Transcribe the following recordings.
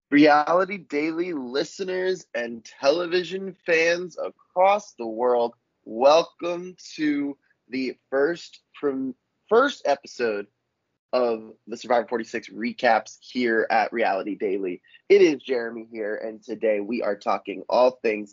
Reality Daily listeners and television fans across the world, welcome to the first episode of the Survivor 46 recaps here at Reality Daily. It is Jeremy here, and today we are talking all things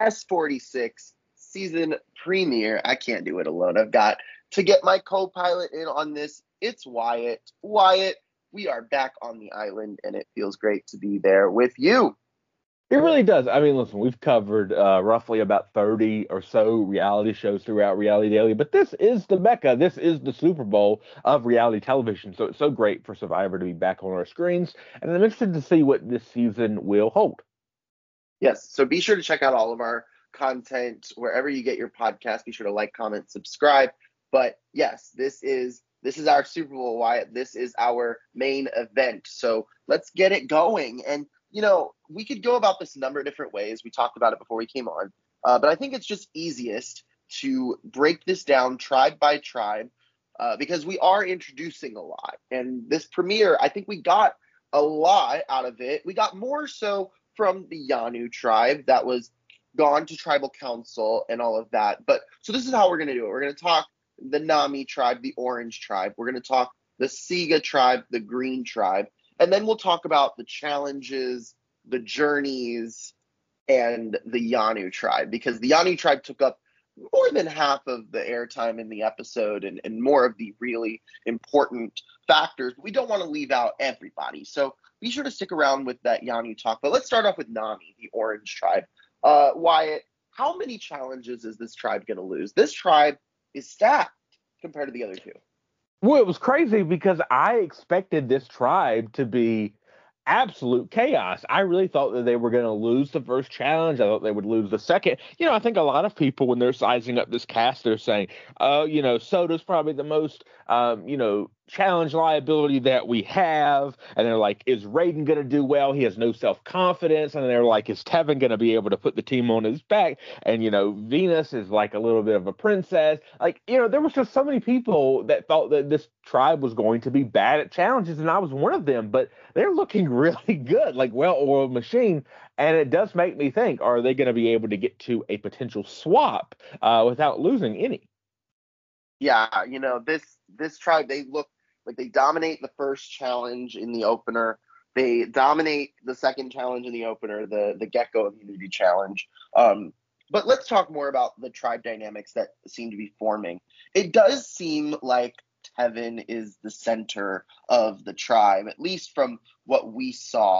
S46 season premiere. I can't do it alone. I've got to get my co-pilot in on this. It's Wyatt. Wyatt, we are back on the island, and it feels great to be there with you. It really does. I mean, listen, we've covered roughly about 30 or so reality shows throughout Reality Daily, but this is the Mecca. This is the Super Bowl of reality television. So it's so great for Survivor to be back on our screens. And I'm interested to see what this season will hold. Yes, so be sure to check out all of our content wherever you get your podcast. Be sure to like, comment, subscribe. But yes, this is our Super Bowl, Wyatt. This is our main event. So let's get it going. And we could go about this a number of different ways. We talked about it before we came on, but I think it's just easiest to break this down tribe by tribe because we are introducing a lot. And this premiere, I think we got a lot out of it. We got more so from the Yanu tribe that was gone to tribal council and all of that. But so this is how we're going to do it. We're going to talk the Nami tribe, the orange tribe. We're going to talk the Siga tribe, the green tribe. And then we'll talk about the challenges, the journeys, and the Yanu tribe, because the Yanu tribe took up more than half of the airtime in the episode and more of the really important factors. We don't want to leave out everybody. So be sure to stick around with that Yanu talk. But let's start off with Nami, the orange tribe. Wyatt, how many challenges is this tribe going to lose? This tribe is stacked compared to the other two. Well, it was crazy because I expected this tribe to be absolute chaos. I really thought that they were going to lose the first challenge. I thought they would lose the second. I think a lot of people, when they're sizing up this cast, they're saying, oh, Soda's probably the most, challenge liability that we have. And they're like, is Raiden going to do well? He has no self confidence. And they're like, is Tevin going to be able to put the team on his back? And, Venus is like a little bit of a princess. Like, there was just so many people that thought that this tribe was going to be bad at challenges. And I was one of them. But they're looking really good, like well-oiled machine. And it does make me think, are they going to be able to get to a potential swap without losing any? Yeah, this tribe, they look like they dominate the first challenge in the opener. They dominate the second challenge in the opener, the Gecko Immunity Challenge. But let's talk more about the tribe dynamics that seem to be forming. It does seem like Tevin is the center of the tribe, at least from what we saw.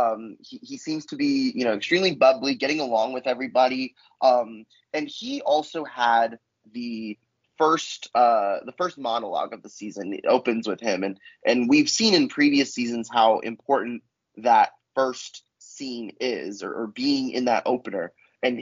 He seems to be, extremely bubbly, getting along with everybody. And he also had the the first monologue of the season. It opens with him, and we've seen in previous seasons how important that first scene is, or being in that opener. And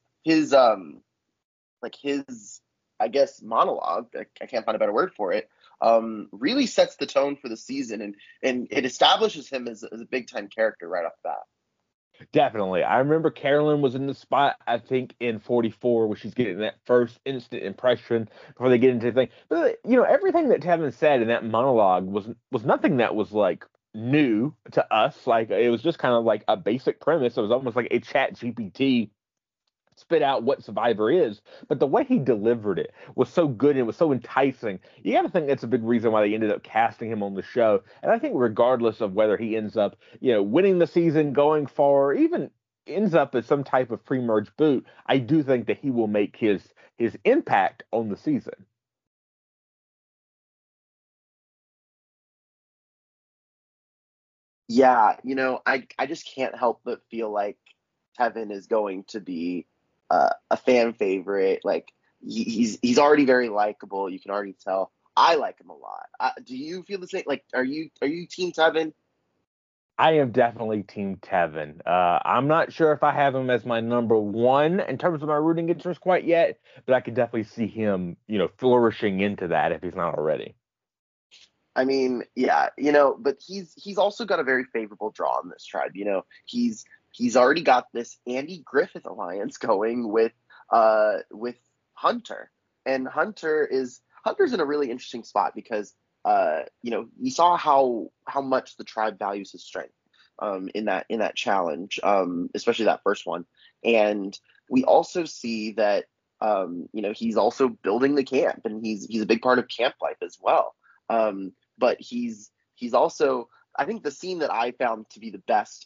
his I guess monologue, I can't find a better word for it, really sets the tone for the season, and it establishes him as a big time character right off the bat. Definitely. I remember Carolyn was in the spot, I think, in 44, where she's getting that first instant impression before they get into the thing. But, everything that Tevin said in that monologue was nothing that was like new to us. Like, it was just kind of like a basic premise. It was almost like a chat GPT spit out what Survivor is, but the way he delivered it was so good and it was so enticing. You got to think that's a big reason why they ended up casting him on the show. And I think regardless of whether he ends up, winning the season, going far, or even ends up as some type of pre-merge boot, I do think that he will make his impact on the season. Yeah, I just can't help but feel like Tevin is going to be a fan favorite. Like he's already very likable. You can already tell. I like him a lot. Do you feel the same? Like, are you Team Tevin? I am definitely Team Tevin. I'm not sure if I have him as my number one in terms of my rooting interest quite yet, but I could definitely see him, flourishing into that if he's not already. I mean, yeah, but he's also got a very favorable draw in this tribe. He's already got this Andy Griffith alliance going with Hunter, and Hunter's in a really interesting spot because you saw how much the tribe values his strength. in that challenge, especially that first one. And we also see that he's also building the camp, and he's a big part of camp life as well. But he's also, I think the scene that I found to be the best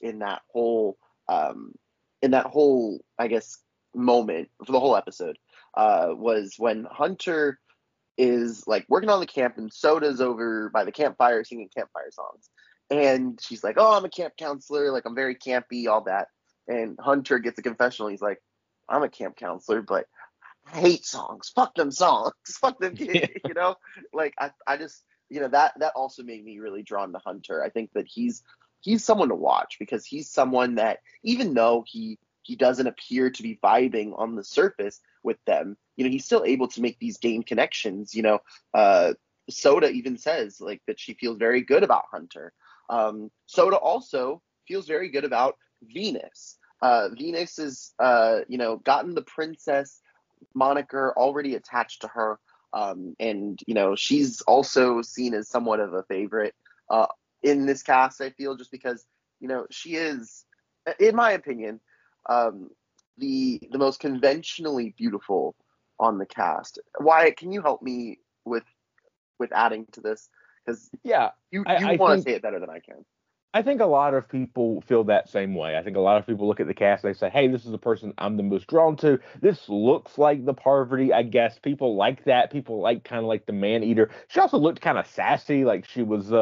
in that whole, I guess, moment for the whole episode, was when Hunter is like working on the camp and Soda's over by the campfire singing campfire songs. And she's like, "Oh, I'm a camp counselor. Like, I'm very campy, all that." And Hunter gets a confessional. He's like, "I'm a camp counselor, but I hate songs. Fuck them songs. Fuck them kids." Like, I just, that also made me really drawn to Hunter. I think that he's someone to watch, because he's someone that, even though he doesn't appear to be vibing on the surface with them, he's still able to make these game connections. Soda even says like that she feels very good about Hunter. Soda also feels very good about Venus. Venus is, gotten the princess moniker already attached to her. And she's also seen as somewhat of a favorite in this cast, I feel, just because, she is, in my opinion, the most conventionally beautiful on the cast. Wyatt, can you help me with adding to this? Because you want to say it better than I can. I think a lot of people feel that same way. I think a lot of people look at the cast and they say, "Hey, this is the person I'm the most drawn to. This looks like the Parvati, I guess." People like that. People like kind of like the man eater. She also looked kind of sassy, like she was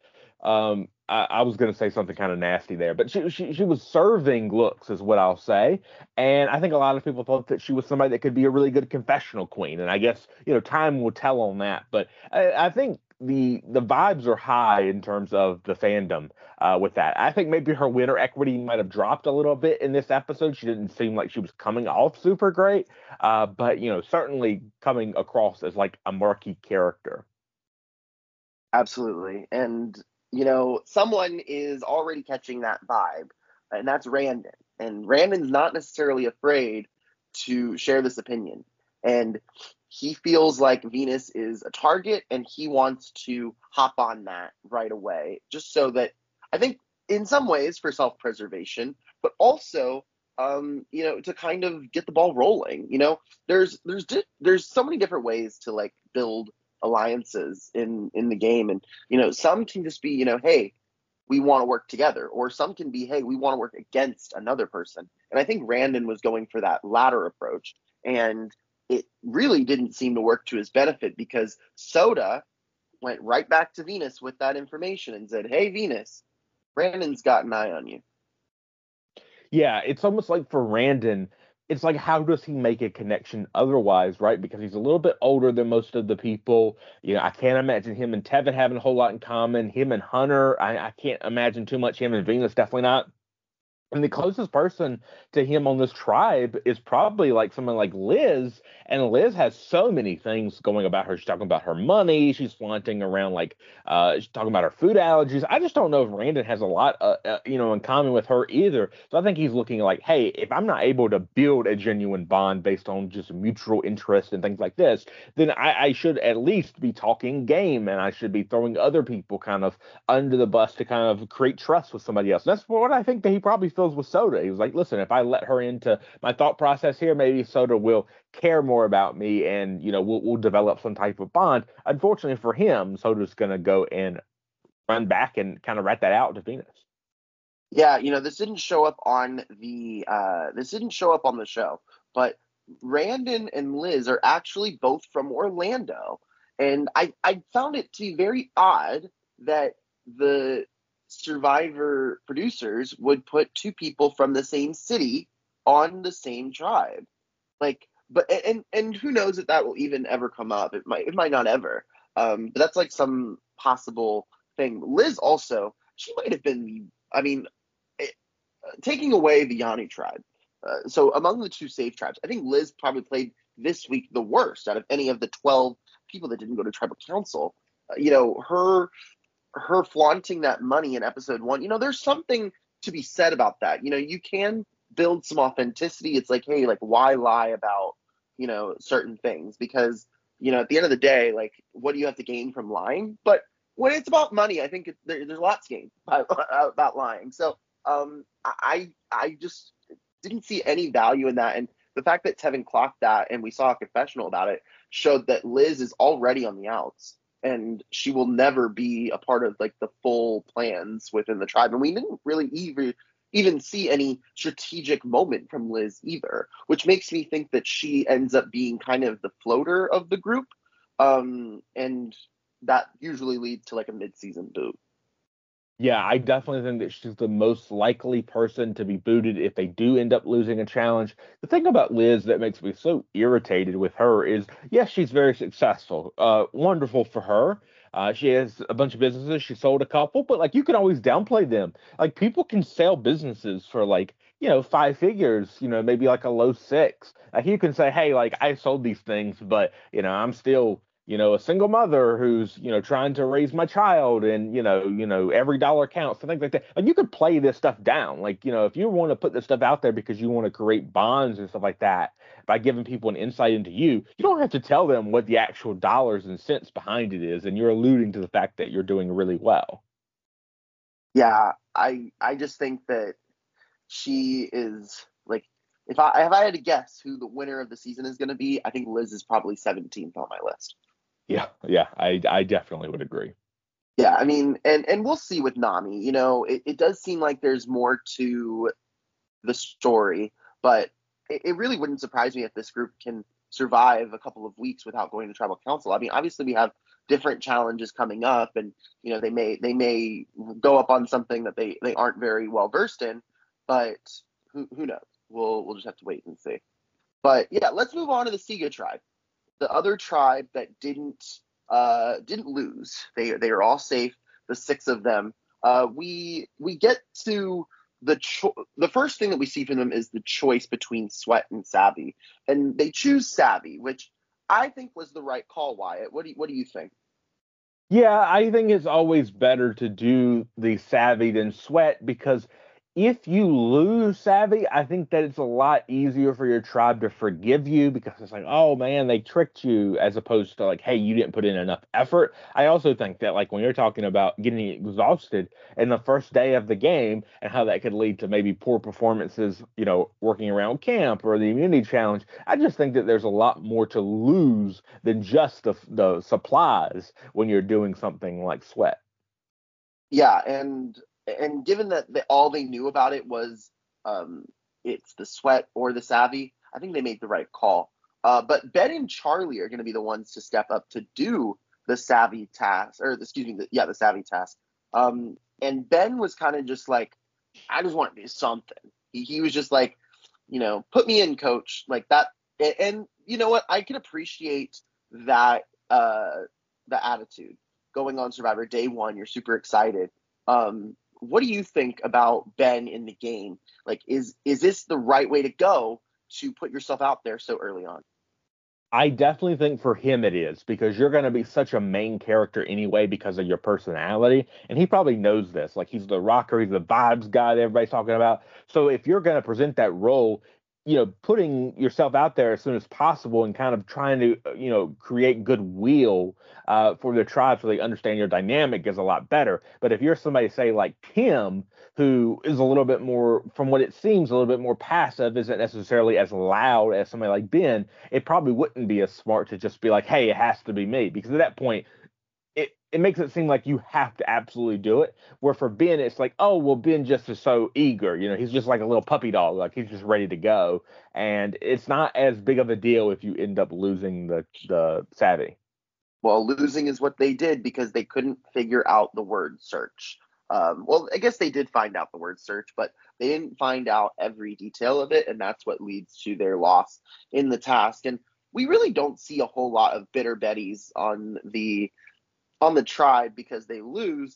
I was gonna say something kind of nasty there, but she was serving looks, is what I'll say. And I think a lot of people thought that she was somebody that could be a really good confessional queen. And I guess time will tell on that. But I think the vibes are high in terms of the fandom with that. I think maybe her winner equity might have dropped a little bit in this episode. She didn't seem like she was coming off super great, but certainly coming across as like a marquee character. Absolutely. And someone is already catching that vibe, and that's Randon. And Randon's not necessarily afraid to share this opinion. And he feels like Venus is a target, and he wants to hop on that right away, just so that, I think, in some ways for self-preservation, but also, to kind of get the ball rolling. There's so many different ways to like build alliances in the game, and some can just be, hey, we want to work together, or some can be, hey, we want to work against another person. And I think Randon was going for that latter approach, and it really didn't seem to work to his benefit, because Soda went right back to Venus with that information and said, "Hey, Venus, Brandon's got an eye on you." Yeah, it's almost like for Randon, it's like, how does he make a connection otherwise, right? Because he's a little bit older than most of the people. I can't imagine him and Tevin having a whole lot in common. Him and Hunter, I can't imagine too much. Him and Venus, definitely not. And the closest person to him on this tribe is probably like someone like Liz. And Liz has so many things going about her. She's talking about her money. She's flaunting around like she's talking about her food allergies. I just don't know if Randon has a lot, in common with her either. So I think he's looking like, hey, if I'm not able to build a genuine bond based on just mutual interest and things like this, then I should at least be talking game, and I should be throwing other people kind of under the bus to kind of create trust with somebody else. And that's what I think that he probably feels with Soda. He was like, "Listen, if I let her into my thought process here, maybe Soda will care more about me, and we'll develop some type of bond." Unfortunately for him, Soda's gonna go and run back and kind of rat that out to Venus. Yeah, this didn't show up on the show, but Randon and Liz are actually both from Orlando. And I found it to be very odd that the Survivor producers would put two people from the same city on the same tribe. Like, but and who knows if that will even ever come up. It might not ever. But that's like some possible thing. Liz also, she might have been, I mean, taking away the Yanni tribe. So among the two safe tribes, I think Liz probably played this week the worst out of any of the 12 people that didn't go to tribal council. Her flaunting that money in episode 1, there's something to be said about that. You can build some authenticity. It's like, hey, like, why lie about, certain things? Because, at the end of the day, like, what do you have to gain from lying? But when it's about money, I think there's lots gained about lying. So I just didn't see any value in that. And the fact that Tevin clocked that and we saw a confessional about it showed that Liz is already on the outs and she will never be a part of like the full plans within the tribe. And we didn't really even see any strategic moment from Liz either, which makes me think that she ends up being kind of the floater of the group. And that usually leads to like a mid-season boot. Yeah, I definitely think that she's the most likely person to be booted if they do end up losing a challenge. The thing about Liz that makes me so irritated with her is, yes, she's very successful. Wonderful for her. She has a bunch of businesses. She sold a couple, but like you can always downplay them. Like people can sell businesses for like, five figures, maybe like a low six. Like you can say, hey, like I sold these things, but I'm still a single mother who's, trying to raise my child and, every dollar counts and things like that. Like you could play this stuff down. Like, if you want to put this stuff out there because you want to create bonds and stuff like that by giving people an insight into you, you don't have to tell them what the actual dollars and cents behind it is. And you're alluding to the fact that you're doing really well. Yeah, I just think that she is like, if I had to guess who the winner of the season is going to be, I think Liz is probably 17th on my list. Yeah, I definitely would agree. Yeah, I mean, and we'll see with Nami. It does seem like there's more to the story, but it really wouldn't surprise me if this group can survive a couple of weeks without going to tribal council. I mean, obviously we have different challenges coming up, and they may go up on something that they aren't very well versed in, but who knows? We'll just have to wait and see. But yeah, let's move on to the Siga tribe, the other tribe that didn't lose. They are all safe. The six of them. We get to the first thing that we see from them is the choice between Sweat and Savvy, and they choose Savvy, which I think was the right call. Wyatt, what do you think? Yeah, I think it's always better to do the Savvy than Sweat because if you lose Savvy, I think that it's a lot easier for your tribe to forgive you because it's like, oh man, they tricked you, as opposed to like, hey, you didn't put in enough effort. I also think that like when you're talking about getting exhausted in the first day of the game and how that could lead to maybe poor performances, working around camp or the immunity challenge, I just think that there's a lot more to lose than just the supplies when you're doing something like Sweat. Yeah, and given that all they knew about it was it's the Sweat or the Savvy, I think they made the right call. But Ben and Charlie are going to be the ones to step up to do the Savvy task, or excuse me, the Savvy task. And Ben was kind of just like, I just want to do something. He was just like, put me in, coach, like that. And you know what? I can appreciate that the attitude going on Survivor day one. You're super excited. What do you think about Ben in the game? Like, is this the right way to go to put yourself out there so early on? I definitely think for him it is because you're going to be such a main character anyway because of your personality. And he probably knows this. Like he's the rocker, he's the vibes guy that everybody's talking about. So if you're going to present that role, putting yourself out there as soon as possible and kind of trying to, create goodwill for the tribe so they understand your dynamic is a lot better. But if you're somebody, say, like Tim, who is a little bit more, from what it seems, a little bit more passive, isn't necessarily as loud as somebody like Ben, it probably wouldn't be as smart to just be like, hey, it has to be me. Because at that point, it makes it seem like you have to absolutely do it. Where for Ben, it's like, oh, well, Ben just is so eager. He's just like a little puppy dog. Like he's just ready to go. And it's not as big of a deal if you end up losing the Savvy. Well, losing is what they did because they couldn't figure out the word search. Well, I guess they did find out the word search, but they didn't find out every detail of it, and that's what leads to their loss in the task. And we really don't see a whole lot of bitter Bettys on the tribe because they lose.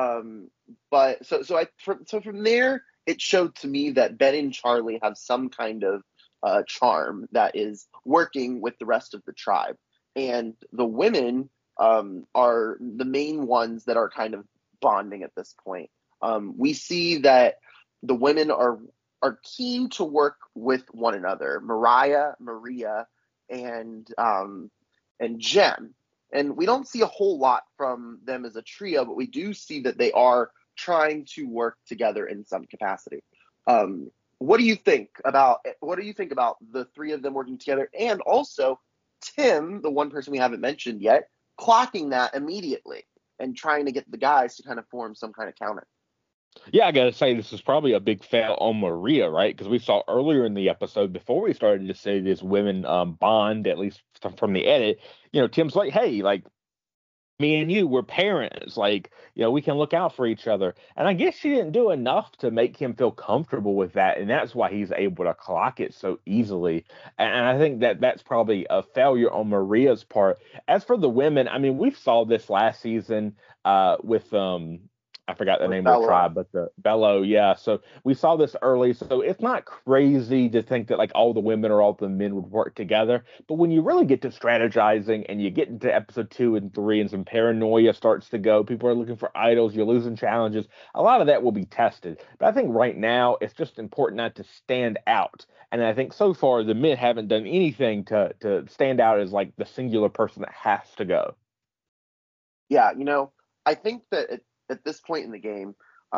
But from there, it showed to me that Ben and Charlie have some kind of charm that is working with the rest of the tribe, and the women are the main ones that are kind of bonding at this point. We see that the women are keen to work with one another. Mariah, Maria, and Jem. And we don't see a whole lot from them as a trio, but we do see that they are trying to work together in some capacity. What do you think about the three of them working together, and also Tim, the one person we haven't mentioned yet, clocking that immediately and trying to get the guys to kind of form some kind of counter? Yeah, I gotta say this is probably a big fail on Maria, right? Because we saw earlier in the episode before we started to see this women bond, at least from the edit. Tim's like, "Hey, like me and you, we're parents. Like, we can look out for each other." And I guess she didn't do enough to make him feel comfortable with that, and that's why he's able to clock it so easily. And I think that that's probably a failure on Maria's part. As for the women, I mean, we saw this last season with I forgot the With name of the Bella. tribe, but the Bello, yeah. So we saw this early, so it's not crazy to think that like all the women or all the men would work together. But when you really get to strategizing and you get into episode 2 and 3 and some paranoia starts to go, people are looking for idols, you're losing challenges. A lot of that will be tested. But I think right now it's just important not to stand out. And I think so far the men haven't done anything to stand out as like the singular person that has to go. Yeah, I think that at this point in the game,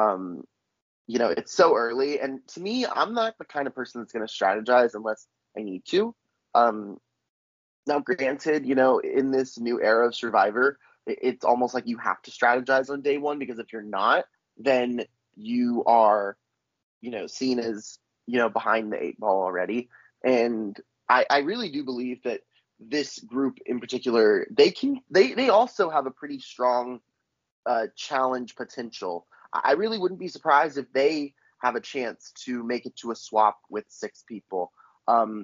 it's so early, and to me, I'm not the kind of person that's going to strategize unless I need to. Um, Now, granted, in this new era of Survivor, it's almost like you have to strategize on day one, because if you're not, then you are, seen as, behind the eight ball already. And I really do believe that this group in particular, they also have a pretty strong challenge potential. I really wouldn't be surprised if they have a chance to make it to a swap with 6 people. Um,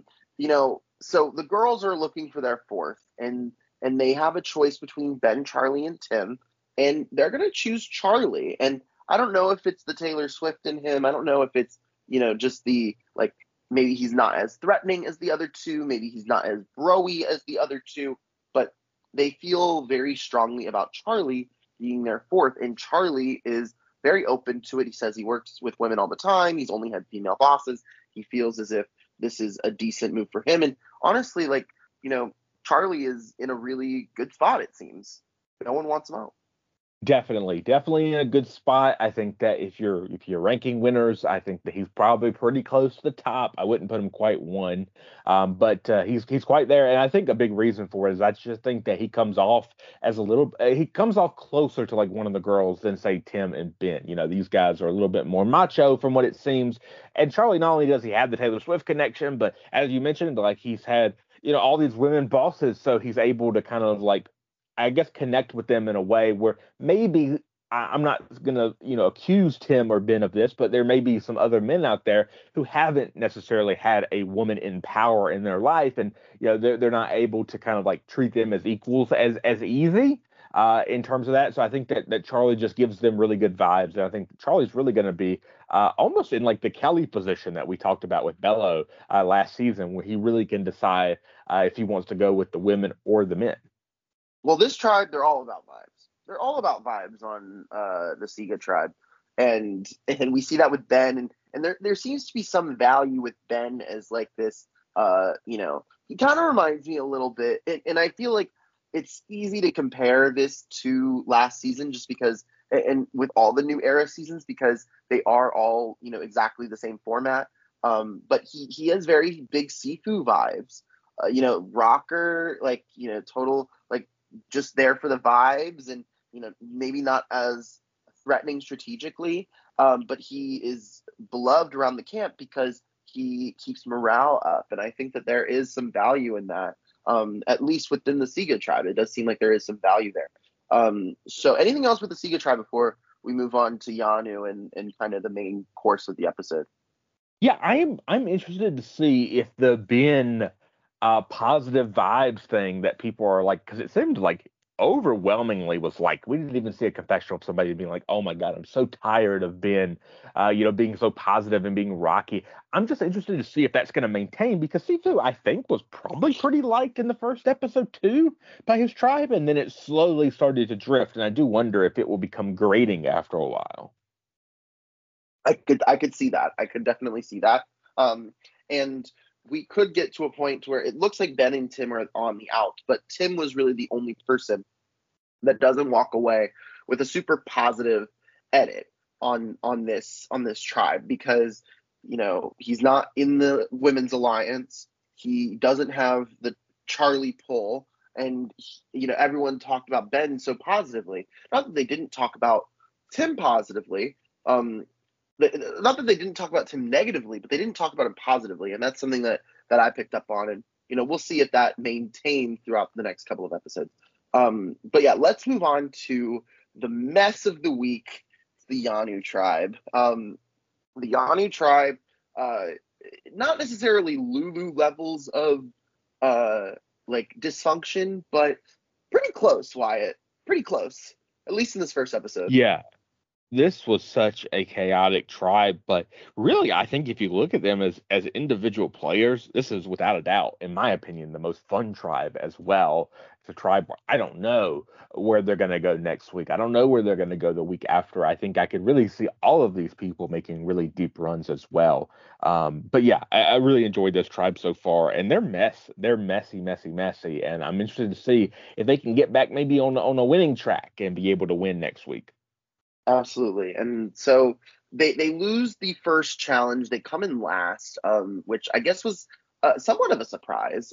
so the girls are looking for their fourth, and they have a choice between Ben, Charlie, and Tim, and they're gonna choose Charlie. And I don't know if it's the Taylor Swift in him. I don't know if it's just the like, maybe he's not as threatening as the other two. Maybe he's not as broy as the other two, but they feel very strongly about Charlie being their fourth, and Charlie is very open to it. He says he works with women all the time. He's only had female bosses. He feels as if this is a decent move for him. And honestly, like, Charlie is in a really good spot, it seems. No one wants him out. Definitely in a good spot. I think that if you're ranking winners, I think that he's probably pretty close to the top. I wouldn't put him quite one, but he's quite there. And I think a big reason for it is I just think that he comes off as he comes off closer to like one of the girls than say Tim and Ben. These guys are a little bit more macho from what it seems. And Charlie, not only does he have the Taylor Swift connection, but as you mentioned, like he's had all these women bosses, so he's able to kind of like, I guess, connect with them in a way where maybe I'm not going to, accuse Tim or Ben of this, but there may be some other men out there who haven't necessarily had a woman in power in their life, and they're not able to kind of like treat them as equals as easy in terms of that. So I think that Charlie just gives them really good vibes, and I think Charlie's really going to be almost in like the Kelly position that we talked about with Bello last season, where he really can decide if he wants to go with the women or the men. Well, this tribe, they're all about vibes. They're all about vibes on the Siga tribe, and we see that with Ben, and there seems to be some value with Ben as like this. He kind of reminds me a little bit, and I feel like it's easy to compare this to last season, just because, and with all the new era seasons, because they are all exactly the same format. But he has very big Sifu vibes. Rocker, like total like, just there for the vibes, and maybe not as threatening strategically, but he is beloved around the camp because he keeps morale up, and I think that there is some value in that, at least within the Siga tribe. It does seem like there is some value there. So anything else with the Siga tribe before we move on to Yanu and kind of the main course of the episode? Yeah, I'm interested to see if the Ben positive vibes thing that people are like, because it seemed like overwhelmingly was like, we didn't even see a confessional of somebody being like, oh my God, I'm so tired of Ben being so positive and being rocky. I'm just interested to see if that's going to maintain, because Sifu, I think, was probably pretty liked in the first episode too by his tribe, and then it slowly started to drift, and I do wonder if it will become grating after a while. I could see that. I could definitely see that. And we could get to a point where it looks like Ben and Tim are on the out, but Tim was really the only person that doesn't walk away with a super positive edit on this tribe, because he's not in the women's alliance. He doesn't have the Charlie pull, and everyone talked about Ben so positively. Not that they didn't talk about Tim positively. Not that they didn't talk about Tim negatively, but they didn't talk about him positively, and that's something that I picked up on, and we'll see if that maintains throughout the next couple of episodes. But yeah, let's move on to the mess of the week, the Yanu tribe. The Yanu tribe, not necessarily Lulu levels of like dysfunction, but pretty close, Wyatt. Pretty close, at least in this first episode. Yeah. This was such a chaotic tribe, but really, I think if you look at them as individual players, this is without a doubt, in my opinion, the most fun tribe as well. It's a tribe where I don't know where they're going to go next week. I don't know where they're going to go the week after. I think I could really see all of these people making really deep runs as well. But yeah, I really enjoyed this tribe so far, and they're messy, and I'm interested to see if they can get back maybe on a winning track and be able to win next week. Absolutely. And so they lose the first challenge. They come in last, which I guess was somewhat of a surprise.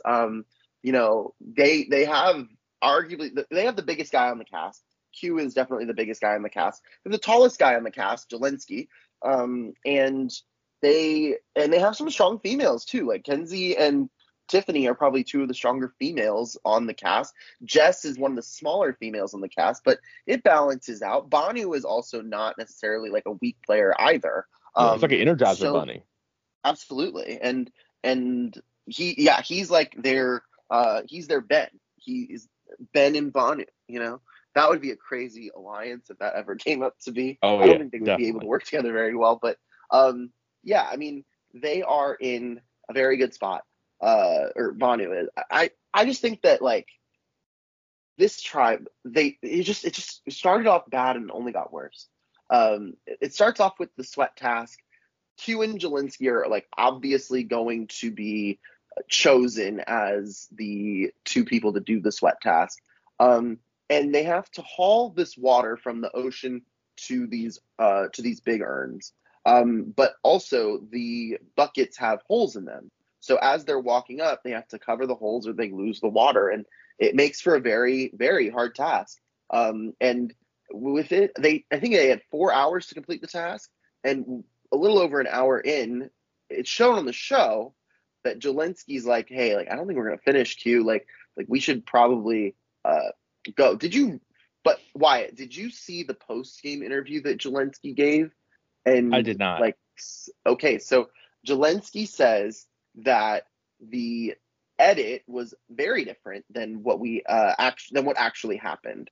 They have arguably they have the biggest guy on the cast. Q is definitely the biggest guy on the cast. They're the tallest guy on the cast, Jelensky. And they have some strong females too, like Kenzie and Tiffany are probably two of the stronger females on the cast. Jess is one of the smaller females on the cast, but it balances out. Banu is also not necessarily like a weak player either. It's like an Energizer bunny. Absolutely. And he's like he's their Ben. He's Ben and Banu, That would be a crazy alliance if that ever came up to be. Oh, I don't think they would definitely be able to work together very well, but yeah, I mean, they are in a very good spot. Or Banu is. I just think that like this tribe, it just started off bad and only got worse. It starts off with the sweat task. Q and Jelensky are like obviously going to be chosen as the two people to do the sweat task. And they have to haul this water from the ocean to these big urns. But also the buckets have holes in them. So as they're walking up, they have to cover the holes or they lose the water. And it makes for a very, very hard task. And with it, I think they had 4 hours to complete the task. And a little over an hour in, it's shown on the show that Jelensky's like, hey, like, I don't think we're going to finish, Q. Like we should probably go. But Wyatt, did you see the post-game interview that Jelensky gave? And I did not. Okay, so Jelensky says that the edit was very different than what actually happened.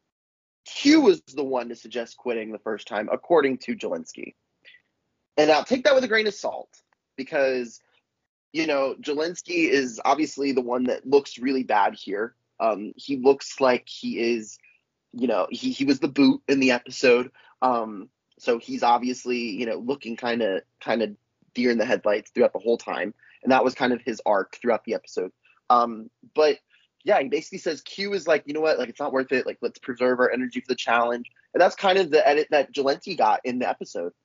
Q was the one to suggest quitting the first time, according to Jelensky. And I'll take that with a grain of salt because, Jelensky is obviously the one that looks really bad here. He looks like he is, he was the boot in the episode. So he's obviously, looking kind of deer in the headlights throughout the whole time. And that was kind of his arc throughout the episode. But yeah, he basically says Q is like, you know what, like, it's not worth it. Like, let's preserve our energy for the challenge. And that's kind of the edit that Jelensky got in the episode.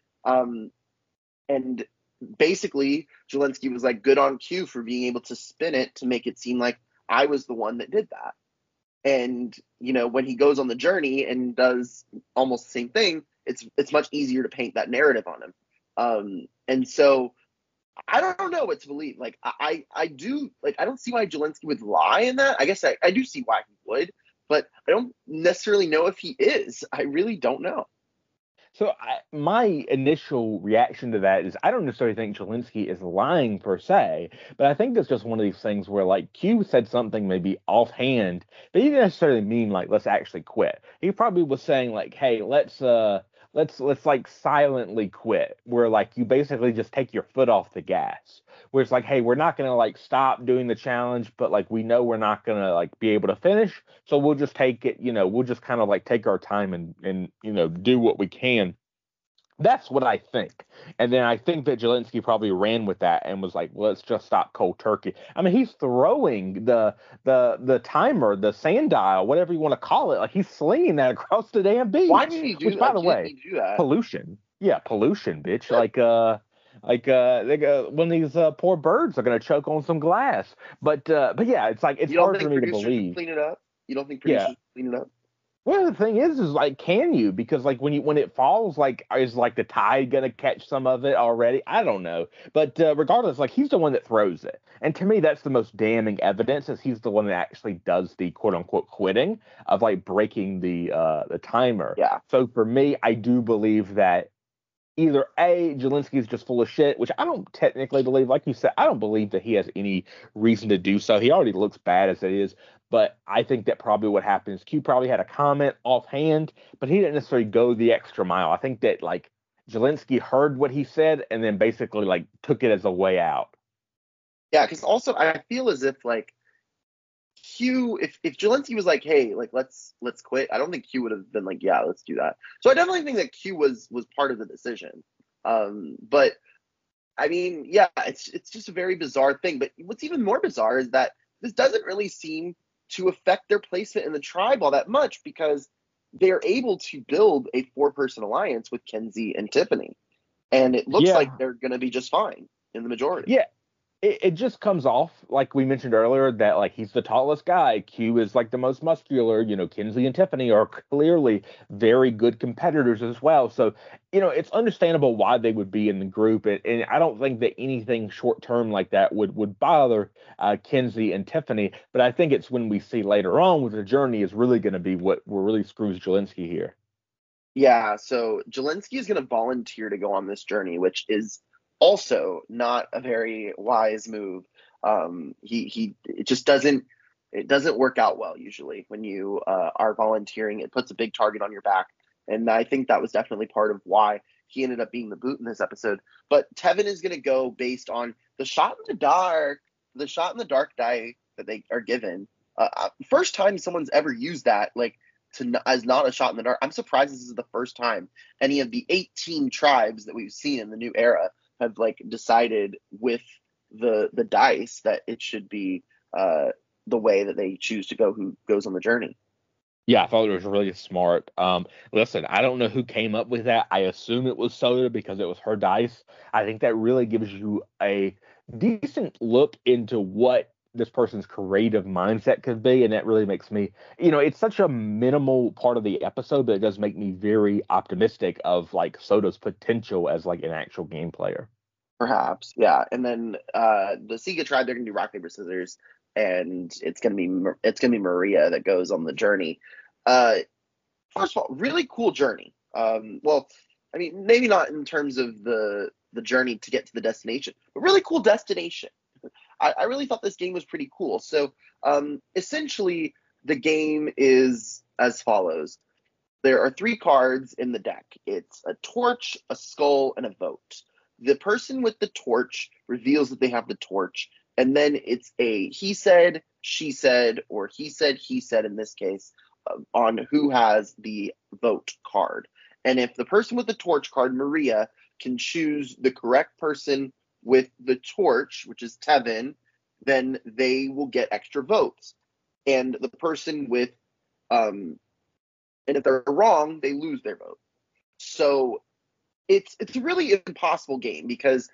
And basically Jelensky was like, good on Q for being able to spin it to make it seem like I was the one that did that. And, when he goes on the journey and does almost the same thing, it's much easier to paint that narrative on him. And so I don't know what to believe. Like, I do, like, I don't see why Jelensky would lie in that. I guess I do see why he would, but I don't necessarily know if he is. I really don't know. So my initial reaction to that is I don't necessarily think Jelensky is lying per se, but I think it's just one of these things where like Q said something maybe offhand, but he didn't necessarily mean like let's actually quit. He probably was saying like, hey, let's like silently quit, where like you basically just take your foot off the gas. Where it's like, hey, we're not gonna like stop doing the challenge, but like we know we're not gonna like be able to finish, so we'll just take it, we'll just kind of like take our time and do what we can. That's what I think. And then I think that Zelensky probably ran with that and was like, let's just stop cold turkey. I mean, he's throwing the timer, the sand dial, whatever you want to call it. Like he's slinging that across the damn Why beach. did he do Which, that? by Like, the he didn't way, need to do that. pollution. Yeah, pollution, bitch. They go, when these poor birds are gonna choke on some glass. But yeah, it's like it's You don't hard for think me to producers would believe. clean it up? You don't think Yeah, producers would clean it up? well, the thing is like, can you? Because like when it falls, like is like the tide gonna catch some of it already? I don't know. But regardless, like he's the one that throws it, and to me, that's the most damning evidence, is he's the one that actually does the quote unquote quitting of like breaking the timer. Yeah. So for me, I do believe that either A, Zelensky is just full of shit, which I don't technically believe. Like you said, I don't believe that he has any reason to do so. He already looks bad as it is. But I think that probably what happened is Q probably had a comment offhand, but he didn't necessarily go the extra mile. I think that like Zelensky heard what he said and then basically like took it as a way out. Yeah, because also I feel as if like Q, if Zelensky was like, hey, like let's quit, I don't think Q would have been like, yeah, let's do that. So I definitely think that Q was part of the decision. But I mean, yeah, it's just a very bizarre thing. But what's even more bizarre is that this doesn't really seem to affect their placement in the tribe all that much, because they're able to build a 4-person alliance with Kenzie and Tiffany, and it looks like Yeah. they're going to be just fine in the majority. Yeah, it just comes off like we mentioned earlier that like he's the tallest guy. Q is like the most muscular. Kinsey and Tiffany are clearly very good competitors as well. So, it's understandable why they would be in the group. And I don't think that anything short term like that would bother Kinsey and Tiffany. But I think it's when we see later on with the journey is really going to be what really screws Jelinski here. Yeah, so Zelensky is going to volunteer to go on this journey, which is also not a very wise move. He it doesn't work out well usually when you are volunteering. It puts a big target on your back, and I think that was definitely part of why he ended up being the boot in this episode. But Tevin is going to go based on the shot in the dark die that they are given. First time someone's ever used that, like as not a shot in the dark. I'm surprised this is the first time any of the 18 tribes that we've seen in the new era have like decided with the dice that it should be the way that they choose to go who goes on the journey. Yeah, I thought it was really smart. Listen, I don't know who came up with that. I assume it was Soda because it was her dice. I think that really gives you a decent look into what this person's creative mindset could be, and that really makes me, it's such a minimal part of the episode, but it does make me very optimistic of like Soda's potential as like an actual game player. Perhaps, yeah. And then the Sega tribe, they're gonna do rock paper scissors, and it's gonna be Maria that goes on the journey. Uh, First of all, really cool journey. Well, I mean, maybe not in terms of the journey to get to the destination, but really cool destination. I really thought this game was pretty cool. So essentially, the game is as follows. There are 3 cards in the deck. It's a torch, a skull, and a vote. The person with the torch reveals that they have the torch, and then it's a he said, she said, or he said in this case, on who has the vote card. And if the person with the torch card, Maria, can choose the correct person with the torch, which is Tevin, then they will get extra votes. And the person with and if they're wrong, they lose their vote. So it's a really impossible game because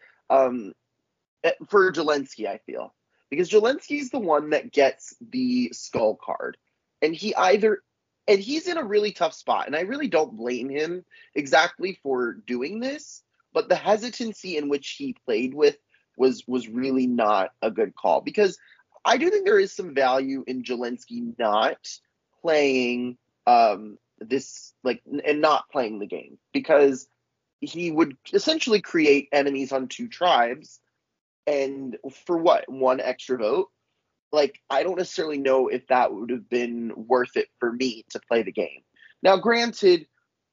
for Zelensky, I feel, because Zelensky's the one that gets the skull card, and he's in a really tough spot, and I really don't blame him exactly for doing this, but the hesitancy in which he played with was really not a good call, because I do think there is some value in Zelensky not playing this like and not playing the game, because he would essentially create enemies on 2 tribes, and for what, 1 extra vote? Like, I don't necessarily know if that would have been worth it for me to play the game. Now, granted,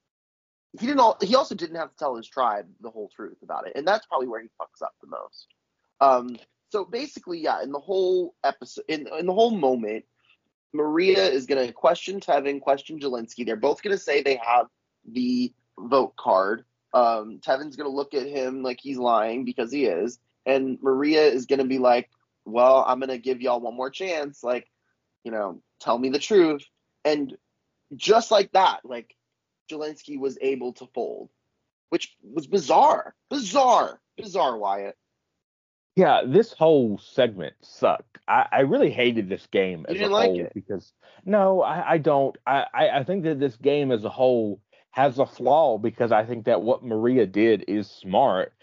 he also didn't have to tell his tribe the whole truth about it, and that's probably where he fucks up the most. So basically, yeah, in the whole episode, in the whole moment, Maria is going to question Tevin, question Zelensky. They're both going to say they have the vote card. Tevin's gonna look at him like he's lying because he is, and Maria is gonna be like, "Well, I'm gonna give y'all one more chance. Like, tell me the truth." And just like that, like Zelensky was able to fold, which was bizarre, Wyatt. Yeah, this whole segment sucked. I really hated this game You as a didn't like whole it. because no, I don't. I think that this game as a whole has a flaw because I think that what Maria did is smart.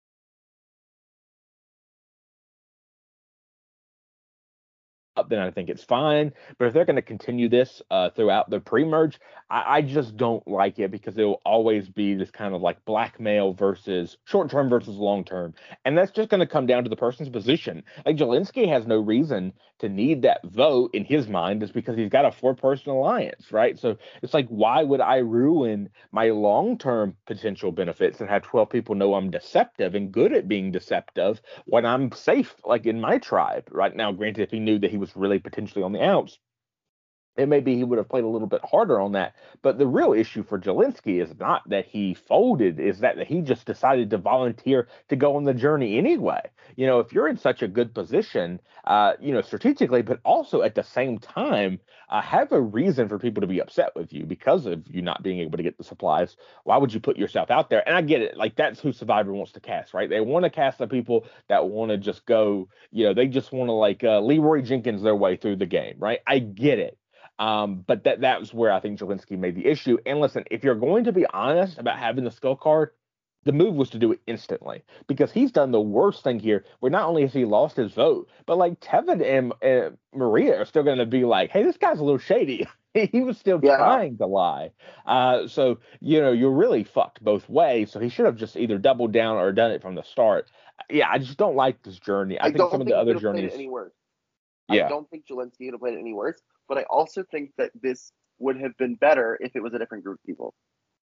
Then I think it's fine. But if they're going to continue this throughout the pre-merge, I just don't like it because it will always be this kind of like blackmail versus short-term versus long-term, and that's just going to come down to the person's position. Like Zelensky has no reason to need that vote in his mind, is because he's got a four-person alliance, right? So it's like, why would I ruin my long-term potential benefits and have 12 people know I'm deceptive and good at being deceptive when I'm safe, like in my tribe right now? Granted, if he knew that he was really potentially on the outs, it may be he would have played a little bit harder on that. But the real issue for Zelensky is not that he folded, is that he just decided to volunteer to go on the journey anyway. If you're in such a good position, strategically, but also at the same time, have a reason for people to be upset with you because of you not being able to get the supplies. Why would you put yourself out there? And I get it. Like, that's who Survivor wants to cast, right? They want to cast the people that want to just go, they just want to like Leroy Jenkins their way through the game, right? I get it. But that was where I think Zelensky made the issue. And listen, if you're going to be honest about having the skill card, the move was to do it instantly because he's done the worst thing here, where not only has he lost his vote, but like Tevin and Maria are still going to be like, hey, this guy's a little shady. He was still Yeah, trying to lie. So, you're really fucked both ways. So he should have just either doubled down or done it from the start. Yeah, I just don't like this journey. I I think some don't of the think he other could have played it journeys, any worse. I yeah. don't think Zelensky could have played it any worse, but I also think that this would have been better if it was a different group of people.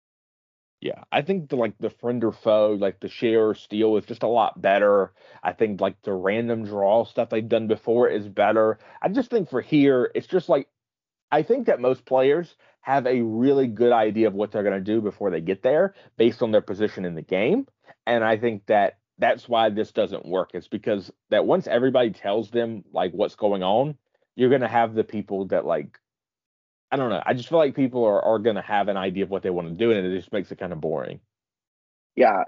Yeah, I think the friend or foe, like the share or steal, is just a lot better. I think like the random draw stuff they've done before is better. I just think for here, it's just like, I think that most players have a really good idea of what they're going to do before they get there based on their position in the game. And I think that that's why this doesn't work. It's because that once everybody tells them like what's going on, you're going to have the people that like, I don't know. I just feel like people are going to have an idea of what they want to do, and it just makes it kind of boring. Yeah,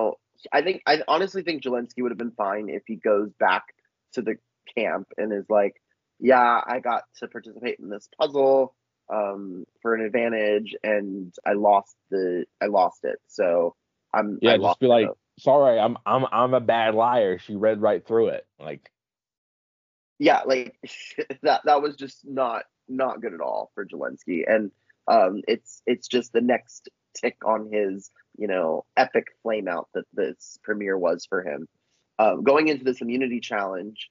I honestly think Zelensky would have been fine if he goes back to the camp and is like, "Yeah, I got to participate in this puzzle for an advantage, and I lost it, so I Yeah, just lost be my like, vote." sorry, I'm a bad liar. She read right through it. Like, Yeah, like that was just not good at all for Zelensky, and it's just the next tick on his epic flame out that this premiere was for him. Going into this immunity challenge,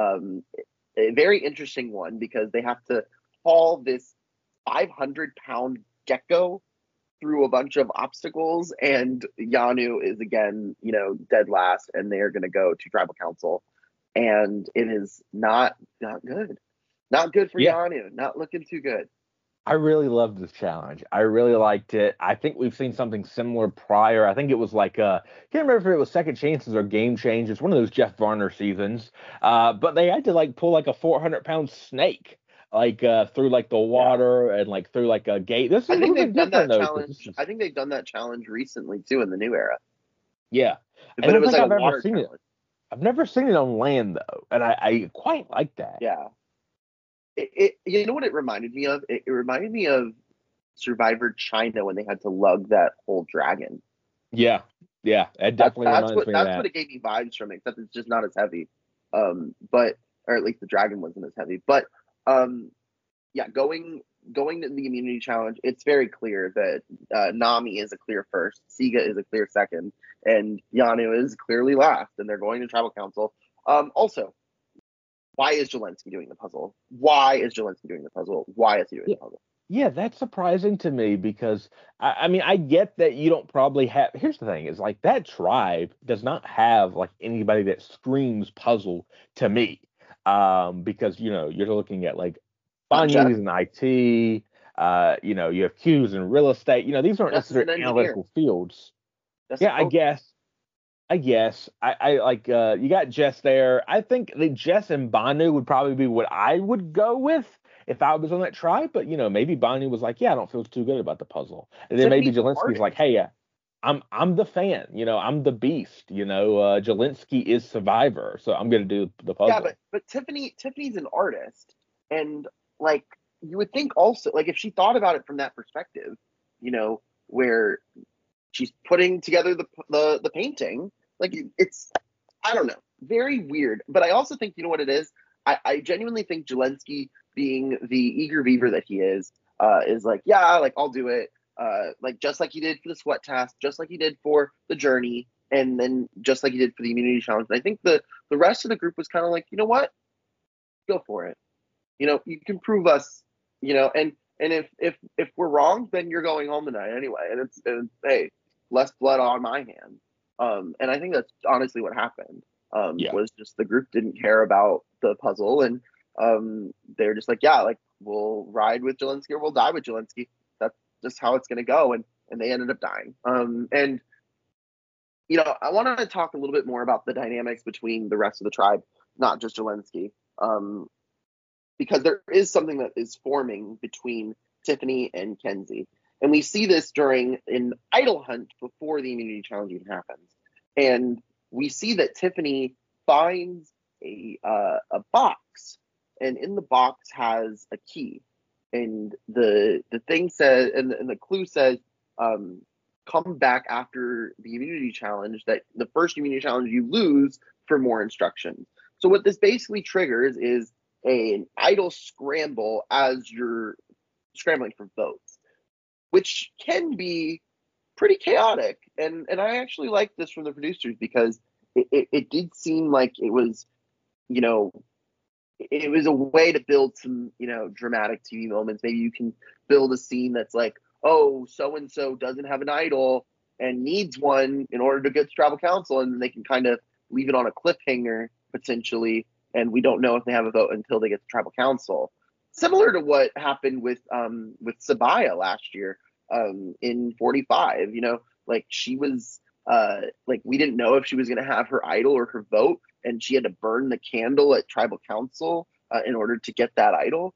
a very interesting one because they have to haul this 500-pound gecko through a bunch of obstacles, and Yanu is again, dead last, and they are going to go to tribal council, and it is not good, not good for yeah, Yanu, not looking too good. I really loved this challenge. I really liked it. I think we've seen something similar prior. I think it was like can't remember if it was Second Chances or Game Changers, one of those Jeff Varner seasons. But they had to like pull like a 400-pound snake like through like the Yeah, water and like through like a gate. This is a I think little bit they've done different that though, because this challenge. is I think they've done that challenge recently too in the new era, yeah. I but it don't was think like a I've ever water seen it. challenge. I've never seen it on land though, and I quite like that. Yeah, you know what it reminded me of? It reminded me of Survivor China when they had to lug that whole dragon. Yeah, yeah, it That's definitely that's reminds what me of that's what that. it gave me vibes from, except it's just not as heavy. But or at least the dragon wasn't as heavy. But yeah, going to the immunity challenge, it's very clear that Nami is a clear first, Siga is a clear second, and Yanu is clearly last, and they're going to tribal council. Also, why is Zelensky doing the puzzle? Why is Zelensky doing the puzzle? Why is he doing the puzzle? Yeah, that's surprising to me because I mean I get that you don't probably have. Here's the thing: is like that tribe does not have like anybody that screams puzzle to me, because you're looking at like Not Jeff. findings in IT, you have queues in real estate. These aren't Jeff is an necessarily engineer. analytical fields. Just Yeah, like, oh, I guess. I like you got Jess there. I think the Jess and Banu would probably be what I would go with if I was on that tribe. But maybe Banu was like, yeah, I don't feel too good about the puzzle. And then maybe Tiffany's an Jelensky's like, artist. hey, yeah, I'm the fan. I'm the beast. Jelensky is Survivor, so I'm gonna do the Yeah, puzzle. but Tiffany's an artist, and like you would think also like if she thought about it from that perspective, where she's putting together the painting, like it's I don't know, very weird. But I also think you know what it is. I genuinely think Zelensky, being the eager beaver that he is like yeah, like I'll do it. Like just like he did for the sweat task, just like he did for the journey, and then just like he did for the immunity challenge. And I think the rest of the group was kind of like, you know what, go for it. You can prove us. And if we're wrong, then you're going home tonight anyway. And hey, less blood on my hand. And I think that's honestly what happened. Yeah. Was just the group didn't care about the puzzle, and they're just like, yeah, like we'll ride with Zelensky or we'll die with Zelensky. That's just how it's gonna go, and they ended up dying. And I want to talk a little bit more about the dynamics between the rest of the tribe, not just Zelensky. Um, because there is something that is forming between Tiffany and Kenzie. And we see this during an idol hunt before the immunity challenge even happens. And we see that Tiffany finds a box, and in the box has a key. And the thing says, and the clue says, come back after the immunity challenge. That the first immunity challenge you lose for more instructions. So what this basically triggers is an idol scramble as you're scrambling for votes, which can be pretty chaotic. And I actually like this from the producers because it did seem like you know, it was a way to build some, dramatic TV moments. Maybe you can build a scene that's like, oh, so and so doesn't have an idol and needs one in order to get to tribal council, and then they can kind of leave it on a cliffhanger potentially, and we don't know if they have a vote until they get to tribal council. Similar to what happened with Sabaya last year in 45. Like she was like we didn't know if she was going to have her idol or her vote, and she had to burn the candle at tribal council in order to get that idol.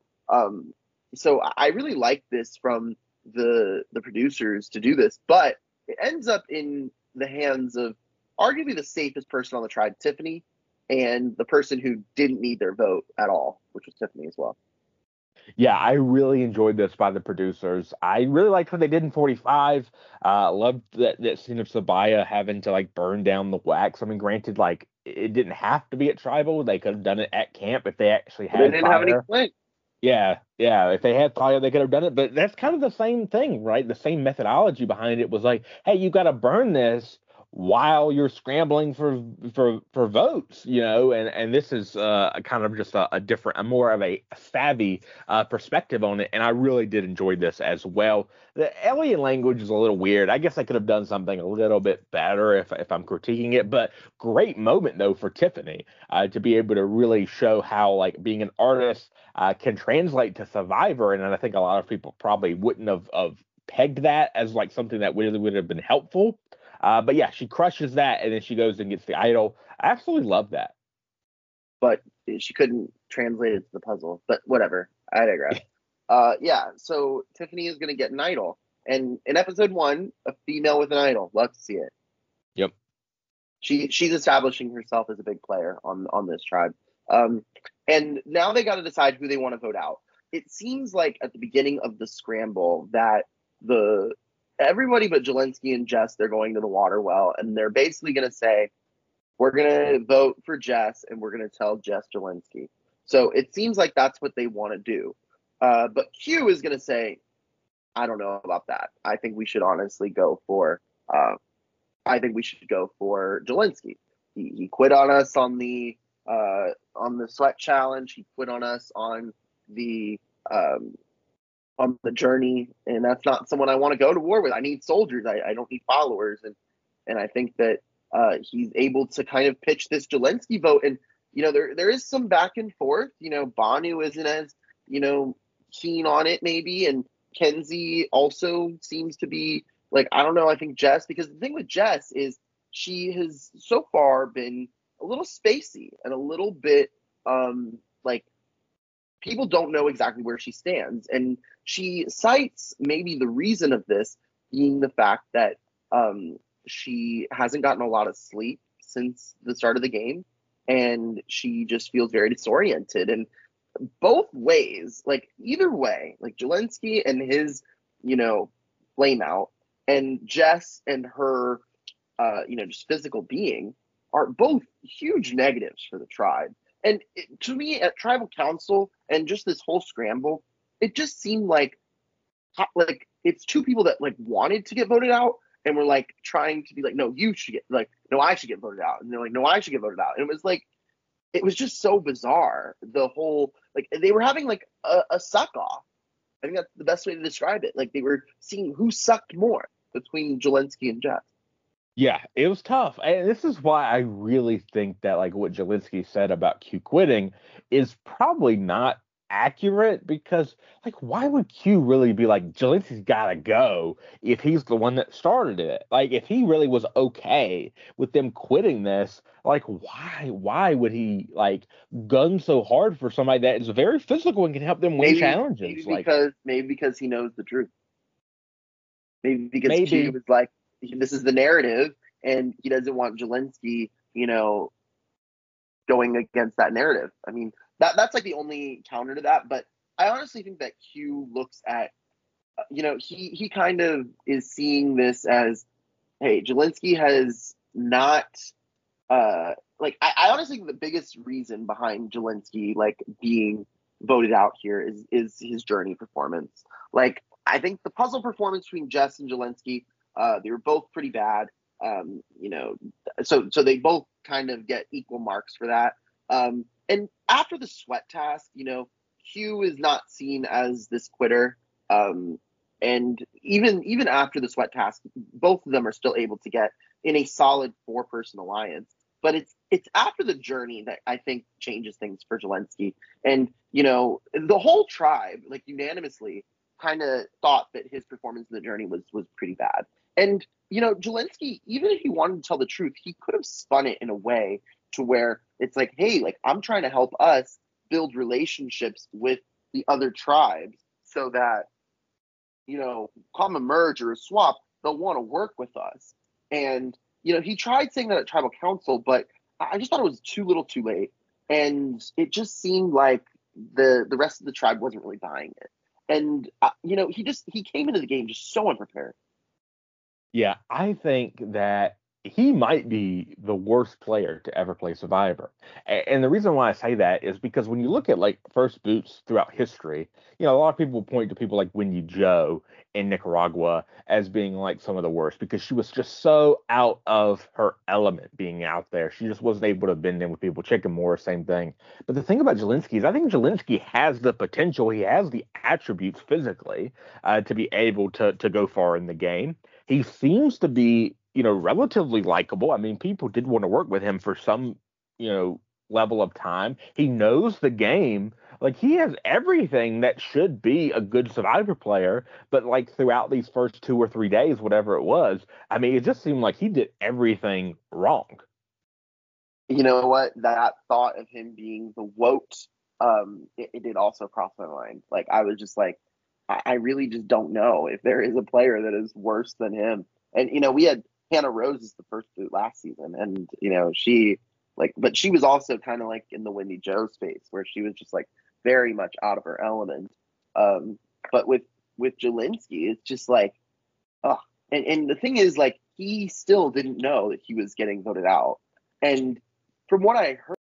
So I really like this from the producers to do this, but it ends up in the hands of arguably the safest person on the tribe, Tiffany, and the person who didn't need their vote at all, which was Tiffany as well. Yeah, I really enjoyed this by the producers. I really liked what they did in 45. Loved that scene of Sabaya having to like burn down the wax. I mean, granted, like it didn't have to be at tribal. They could have done it at camp if they actually But they had didn't have any fire. flint. Yeah, yeah. If they had fire, they could have done it. But that's kind of the same thing, right? The same methodology behind it was like, hey, you got to burn this while you're scrambling for votes, and this is kind of just a different, a more of a savvy perspective on it. And I really did enjoy this as well. The alien language is a little weird. I guess I could have done something a little bit better if I'm critiquing it. But great moment though for Tiffany to be able to really show how like being an artist can translate to Survivor, and I think a lot of people probably wouldn't have pegged that as like something that really would have been helpful. But yeah, she crushes that, and then she goes and gets the idol. I absolutely love that. But she couldn't translate it to the puzzle. But whatever, I digress. Yeah, so Tiffany is going to get an idol, and in episode 1, a female with an idol. Love to see it. Yep. She's establishing herself as a big player on this tribe. And now they got to decide who they want to vote out. It seems like at the beginning of the scramble that the everybody but Zelensky and Jess, they're going to the water well, and they're basically going to say, we're going to vote for Jess, and we're going to tell Jess Zelensky. So it seems like that's what they want to do. But Q is going to say, I don't know about that. I think we should honestly go for Zelensky. He quit on us on the sweat challenge. He quit on us the um, on the journey, and that's not someone I want to go to war with. I need soldiers. I don't need followers, and I think that he's able to kind of pitch this Zelensky vote. And there is some back and forth. Banu isn't as keen on it maybe, and Kenzie also seems to be Like, I don't know. I think Jess, because the thing with Jess is she has so far been a little spacey and a little bit like people don't know exactly where she stands. And she cites maybe the reason of this being the fact that she hasn't gotten a lot of sleep since the start of the game. And she just feels very disoriented. And both ways, like either way, like Jelensky and his, flame out, and Jess and her, just physical being are both huge negatives for the tribe. And to me, at tribal council and just this whole scramble, it just seemed like it's two people that like wanted to get voted out and were like trying to be like, no, you should get like, no, I should get voted out, and they're like, no, I should get voted out, and it was like it was just so bizarre. The whole like they were having like a suck off. I think that's the best way to describe it. Like they were seeing who sucked more between Jelensky and Jess. Yeah, it was tough. And this is why I really think that like what Jelinski said about Q quitting is probably not accurate because like why would Q really be like Jelinski's gotta go if he's the one that started it? Like if he really was okay with them quitting this, like why would he like gun so hard for somebody that is very physical and can help them win Maybe challenges? Like maybe because he knows the truth. Maybe because Q maybe is like, this is the narrative, and he doesn't want Zelensky, going against that narrative. I mean, that's like the only counter to that. But I honestly think that Q looks at, he kind of is seeing this as, hey, Zelensky has not, I honestly think the biggest reason behind Zelensky like being voted out here is his journey performance. Like I think the puzzle performance between Jess and Zelensky, they were both pretty bad. So they both kind of get equal marks for that. And after the sweat task, Q is not seen as this quitter. And even after the sweat task, both of them are still able to get in a solid 4-person alliance. But it's after the journey that I think changes things for Zelensky. And the whole tribe, like unanimously, kind of thought that his performance in the journey was pretty bad. And Zelensky, even if he wanted to tell the truth, he could have spun it in a way to where it's like, hey, like I'm trying to help us build relationships with the other tribes so that come a merge or a swap, they'll want to work with us. And he tried saying that at tribal council, but I just thought it was too little, too late, and it just seemed like the rest of the tribe wasn't really buying it. And he came into the game just so unprepared. Yeah, I think that he might be the worst player to ever play Survivor. And the reason why I say that is because when you look at like first boots throughout history, a lot of people point to people like Wendy Joe in Nicaragua as being like some of the worst because she was just so out of her element being out there. She just wasn't able to bend in with people. Chicken Moore, same thing. But the thing about Jelinski is I think Jelinski has the potential, he has the attributes physically to be able to go far in the game. He seems to be, relatively likable. I mean, people did want to work with him for some, level of time. He knows the game. Like he has everything that should be a good Survivor player, but like throughout these first 2 or 3 days, whatever it was, I mean, it just seemed like he did everything wrong. You know what? That thought of him being the woat, it did also cross my mind. Like I was just like, I really just don't know if there is a player that is worse than him. And we had Hannah Rose as the first boot last season, and she but she was also kind of like in the Wendy Joe space where she was just like very much out of her element. But with Jelinski, it's just like, oh, and the thing is, like, he still didn't know that he was getting voted out, and from what I heard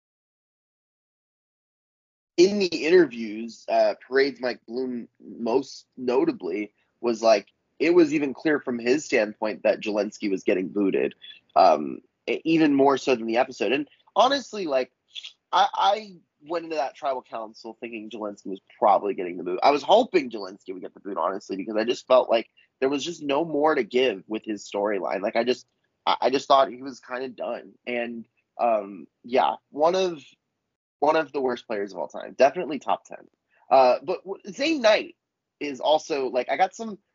in the interviews, Parade's Mike Bloom most notably was like, it was even clear from his standpoint that Jelensky was getting booted, even more so than the episode. And honestly, like, I went into that tribal council thinking Jelensky was probably getting the boot. I was hoping Jelensky would get the boot, honestly, because I just felt like there was just no more to give with his storyline. Like, I just thought he was kind of done. And yeah, one of the worst players of all time. Definitely top 10. But Zane Knight is also like, I got some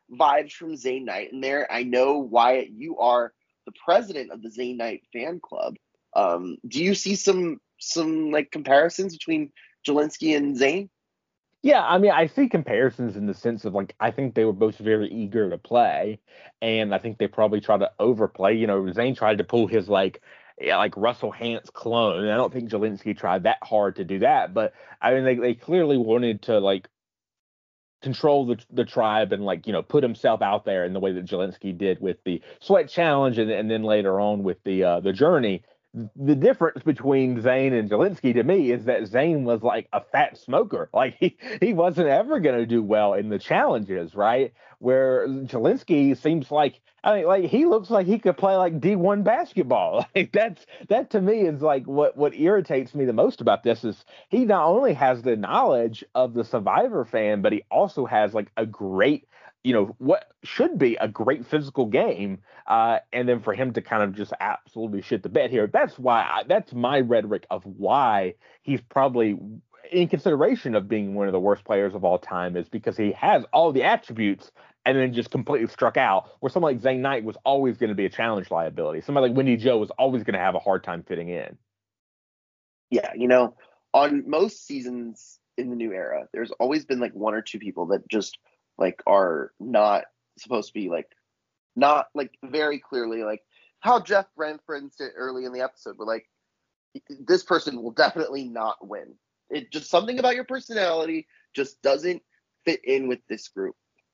vibes from Zayn Knight in there. I know, Wyatt, you are the president of the Zayn Knight fan club. Do you see some like comparisons between Jelynski and Zayn? Yeah, I mean, I see comparisons in the sense of like I think they were both very eager to play, and I think they probably tried to overplay. You know, Zayn tried to pull his like yeah, like Russell Hantz clone. And I don't think Jelynski tried that hard to do that, but I mean they clearly wanted to like control the tribe and like put himself out there in the way that Jelynski did with the sweat challenge and then later on with the journey. The difference between Zayn and Jelynski to me is that Zayn was like a fat smoker. Like he wasn't ever going to do well in the challenges, right? Where Jelynski seems like I mean like he looks like he could play like D1 basketball. Like that to me is like what irritates me the most about this is he not only has the knowledge of the Survivor fan, but he also has like a great what should be a great physical game. And then for him to kind of just absolutely shit the bed here, that's my rhetoric of why he's probably in consideration of being one of the worst players of all time is because he has all the attributes and then just completely struck out. Where someone like Zayn Knight was always going to be a challenge liability. Somebody like Wendy Joe was always going to have a hard time fitting in. Yeah, on most seasons in the new era, there's always been like one or two people that just like are not supposed to be like not like very clearly like how Jeff referenced it early in the episode. We're like, this person will definitely not win. It just something about your personality just doesn't fit in with this group.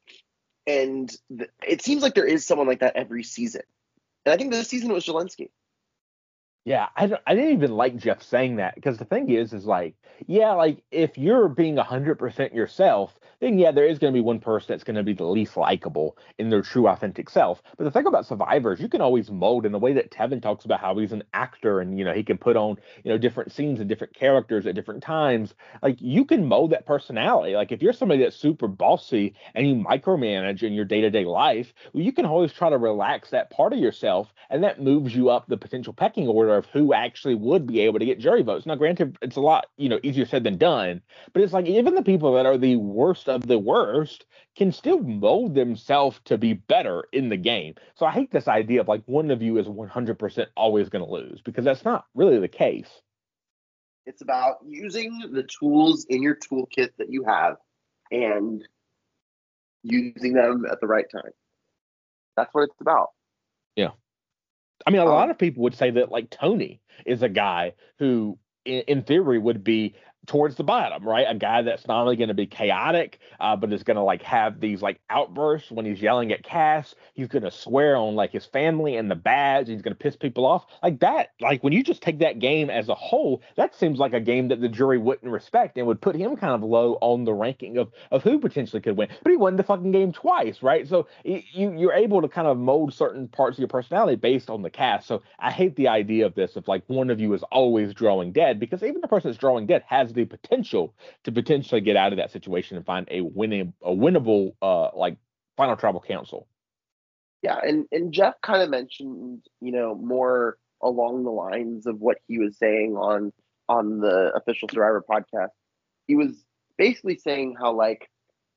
And it seems like there is someone like that every season. And I think this season it was Jelynski. Yeah, I didn't even like Jeff saying that because the thing is like, yeah, like if you're being 100% yourself, then yeah, there is going to be one person that's going to be the least likable in their true authentic self. But the thing about Survivors, you can always mold in the way that Tevin talks about how he's an actor and he can put on different scenes and different characters at different times. Like you can mold that personality. Like if you're somebody that's super bossy and you micromanage in your day-to-day life, well, you can always try to relax that part of yourself, and that moves you up the potential pecking order of who actually would be able to get jury votes. Now, granted, it's a lot, easier said than done, but it's like even the people that are the worst of the worst can still mold themselves to be better in the game. So I hate this idea of like one of you is 100% always going to lose because that's not really the case. It's about using the tools in your toolkit that you have and using them at the right time. That's what it's about. Yeah. I mean, a lot of people would say that like Tony is a guy who, in theory, would be towards the bottom, right? A guy that's not only going to be chaotic, but is going to like have these like outbursts when he's yelling at Cass. He's going to swear on like his family and the badge. He's going to piss people off like that. Like when you just take that game as a whole, that seems like a game that the jury wouldn't respect and would put him kind of low on the ranking of who potentially could win. But he won the fucking game twice, right? So you're able to kind of mold certain parts of your personality based on the cast. So I hate the idea of this, of like one of you is always drawing dead, because even the person that's drawing dead has the potential to potentially get out of that situation and find a winnable like final tribal council. Yeah, and Jeff kind of mentioned, more along the lines of what he was saying on the official Survivor podcast. He was basically saying how like,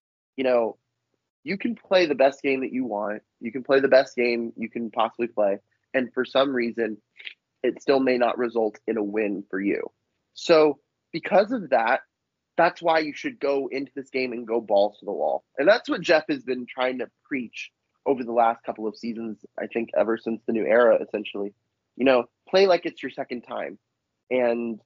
you can play the best game that you want. You can play the best game you can possibly play. And for some reason, it still may not result in a win for you. So because of that, that's why you should go into this game and go balls to the wall. And that's what Jeff has been trying to preach over the last couple of seasons, I think ever since the new era, essentially. Play like it's your second time. And,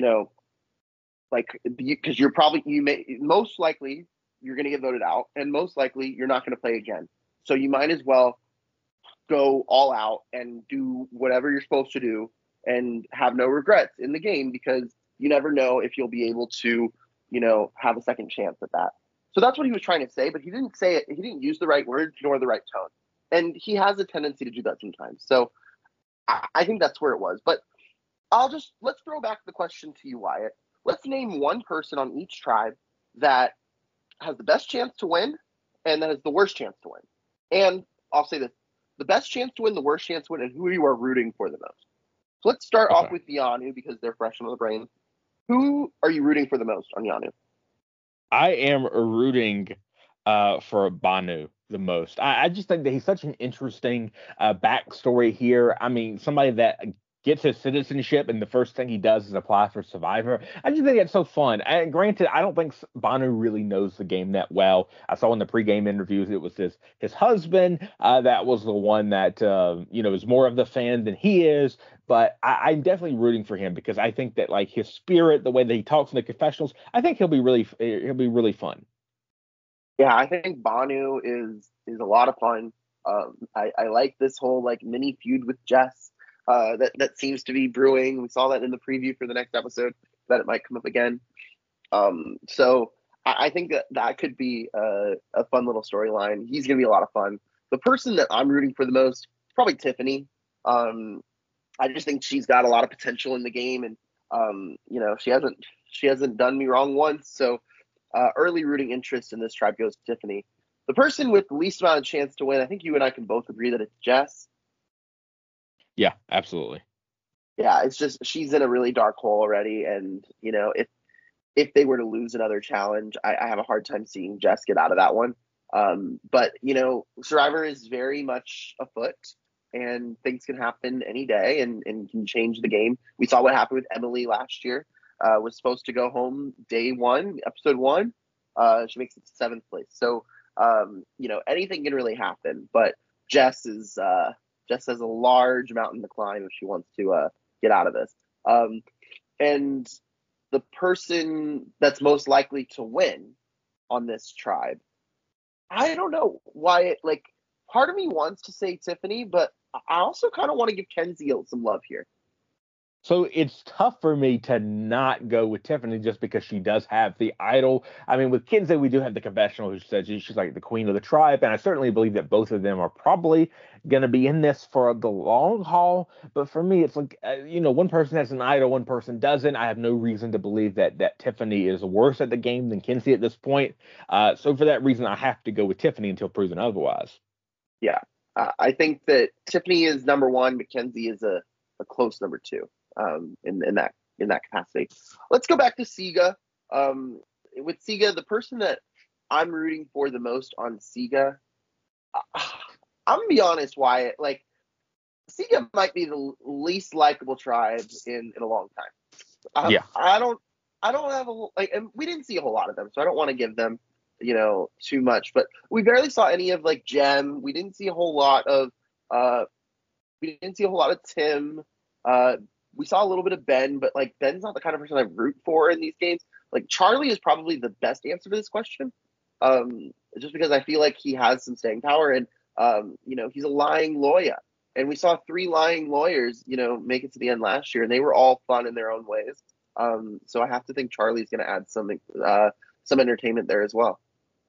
like, because most likely you're going to get voted out, and most likely you're not going to play again. So you might as well go all out and do whatever you're supposed to do and have no regrets in the game, because you never know if you'll be able to, have a second chance at that. So that's what he was trying to say, but he didn't say it. He didn't use the right words nor the right tone. And he has a tendency to do that sometimes. So I think that's where it was. But let's throw back the question to you, Wyatt. Let's name one person on each tribe that has the best chance to win and that has the worst chance to win. And I'll say this: the best chance to win, the worst chance to win, and who you are rooting for the most. So let's start off with Yanu, because they're fresh on the brain. Who are you rooting for the most on Yanu? I am rooting for Banu. the most. I just think that he's such an interesting backstory here. I mean, somebody that gets his citizenship and the first thing he does is apply for Survivor. I just think it's so fun. And granted, I don't think Banu really knows the game that well. I saw in the pregame interviews it was his husband that was the one that is more of the fan than he is. But I'm definitely rooting for him because I think that like his spirit, the way that he talks in the confessionals, I think he'll be really fun. Yeah, I think Banu is a lot of fun. I like this whole like mini feud with Jess that seems to be brewing. We saw that in the preview for the next episode that it might come up again. So I think that could be a fun little storyline. He's gonna be a lot of fun. The person that I'm rooting for the most is probably Tiffany. I just think she's got a lot of potential in the game, and she hasn't done me wrong once. So early rooting interest in this tribe goes to Tiffany. The person with the least amount of chance to win, I think you and I can both agree that it's Jess. Yeah, absolutely. Yeah, it's just she's in a really dark hole already, and if they were to lose another challenge, I have a hard time seeing Jess get out of that one. But Survivor is very much afoot, and things can happen any day and can change the game. We saw what happened with Emily last year. Was supposed to go home day one, episode one. She makes it to 7th place. So anything can really happen. But Jess has a large mountain to climb if she wants to get out of this. And the person that's most likely to win on this tribe, I don't know why. Part of me wants to say Tiffany, but I also kind of want to give Kenzie some love here. So it's tough for me to not go with Tiffany just because she does have the idol. I mean, with Kenzie, we do have the confessional who says she's like the queen of the tribe, and I certainly believe that both of them are probably going to be in this for the long haul. But for me, it's like one person has an idol, one person doesn't. I have no reason to believe that Tiffany is worse at the game than Kenzie at this point. So for that reason, I have to go with Tiffany until proven otherwise. Yeah, I think that Tiffany is number one, but Kenzie is a close number two. In that capacity. Let's go back to Siga. With Siga, the person that I'm rooting for the most on Siga, I'm gonna be honest, Wyatt. Siga might be the least likable tribe in a long time. Yeah. I don't have and we didn't see a whole lot of them, so I don't want to give them too much. But we barely saw any of Jem. We didn't see a whole lot of Tim. We saw a little bit of Ben, but Ben's not the kind of person I root for in these games. Charlie is probably the best answer to this question, just because I feel like he has some staying power, and he's a lying lawyer, and we saw 3 lying lawyers, make it to the end last year, and they were all fun in their own ways. So I have to think Charlie's going to add some entertainment there as well.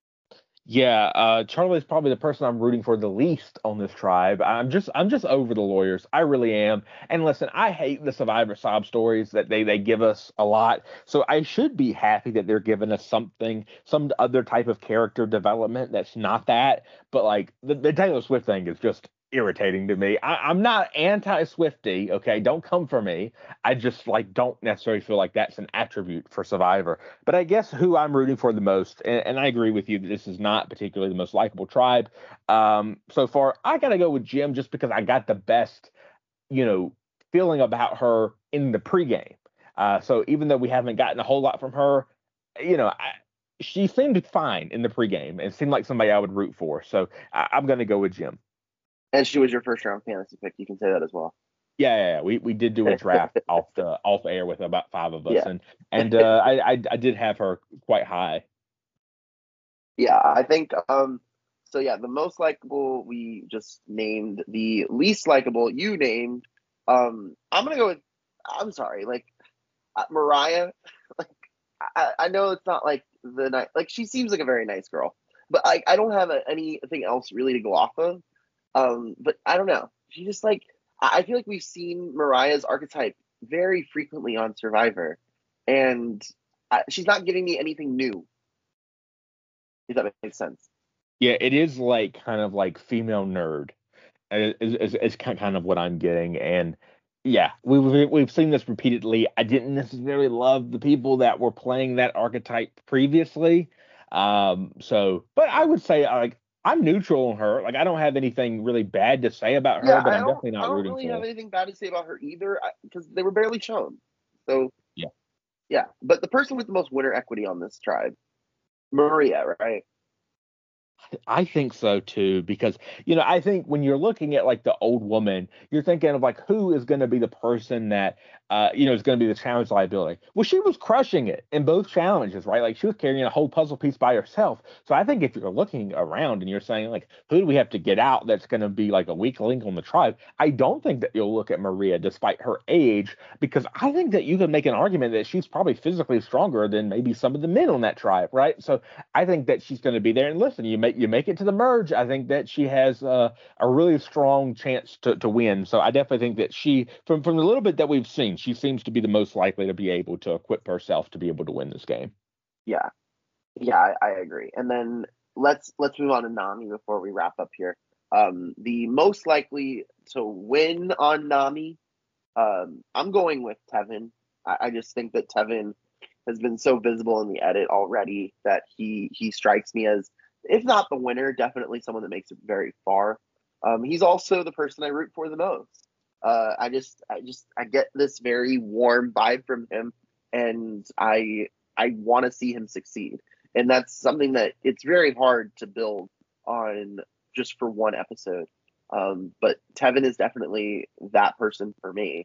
Yeah, Charlie's probably the person I'm rooting for the least on this tribe. I'm just over the lawyers. I really am. And listen, I hate the Survivor sob stories that they give us a lot. So I should be happy that they're giving us some other type of character development that's not that. But the Taylor Swift thing is just irritating to me. I'm not anti-Swiftie, okay? Don't come for me. I just don't necessarily feel like that's an attribute for Survivor. But I guess who I'm rooting for the most, and I agree with you that this is not particularly the most likable tribe so far. I gotta go with Jem just because I got the best, feeling about her in the pregame. So even though we haven't gotten a whole lot from her, she seemed fine in the pregame. It seemed like somebody I would root for. So I'm gonna go with Jem. And she was your first round fantasy pick. You can say that as well. Yeah. We did do a draft off air with about 5 of us, yeah. and I did have her quite high. Yeah, I think so. Yeah, the most likable we just named. The least likable you named. I'm gonna go with. I'm sorry, Mariah. I know it's not the night. She seems like a very nice girl, but I don't have anything else really to go off of. But I don't know. She just I feel like we've seen Mariah's archetype very frequently on Survivor, and she's not giving me anything new. If that makes sense. Yeah, it is kind of female nerd. Is kind of what I'm getting, and yeah, we've seen this repeatedly. I didn't necessarily love the people that were playing that archetype previously. But I would say I'm neutral on her. Like, I don't have anything really bad to say about Yeah, her, but I'm definitely I not don't rooting really for have her. anything bad to say about her either because they were barely shown. So Yeah. yeah, but the person with the most winner equity on this tribe, Maria, right? I think so too, because I think when you're looking at like the old woman, you're thinking of like who is going to be the person that is going to be the challenge liability. Well, she was crushing it in both challenges, right? Like she was carrying a whole puzzle piece by herself. So I think if you're looking around and you're saying like who do we have to get out that's going to be like a weak link on the tribe, I don't think that you'll look at Maria despite her age, because I think that you can make an argument that she's probably physically stronger than maybe some of the men on that tribe, right? So I think that she's going to be there. And listen, you make it to the merge. I think that she has a really strong chance to win. So I definitely think that she, from the little bit that we've seen, she seems to be the most likely to be able to equip herself to be able to win this game. Yeah, yeah, I agree. And then let's move on to Nami before we wrap up here. The most likely to win on Nami, I'm going with Tevin. I just think that Tevin has been so visible in the edit already that he strikes me as, if not the winner, definitely someone that makes it very far. He's also the person I root for the most. I get this very warm vibe from him, and I want to see him succeed, and that's something that it's very hard to build on just for one episode. But Tevin is definitely that person for me.